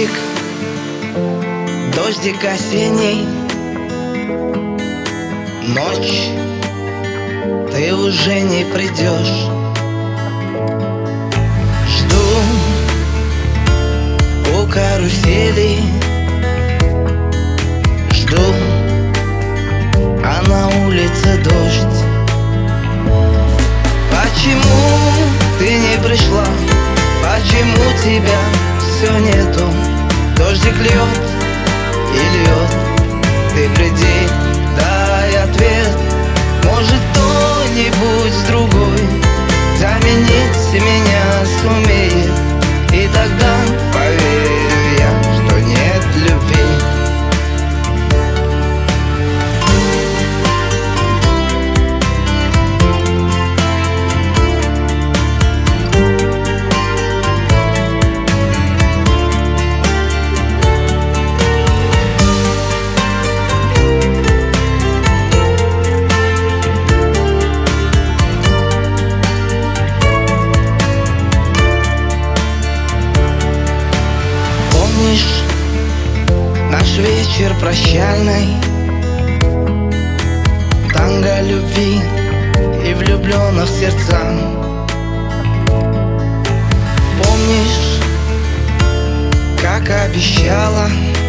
дождик осенний, ночь, ты уже не придешь. Жду у карусели, жду, а на улице дождь. Почему ты не пришла? Почему тебя все нету? Дождик льет и льет. Ты приди, дай ответ. Может, кто-нибудь другой заменить меня сумеет, и тогда поверю я, что нет любви. Наш вечер прощальный, танго любви и влюбленных сердца. Помнишь, как обещала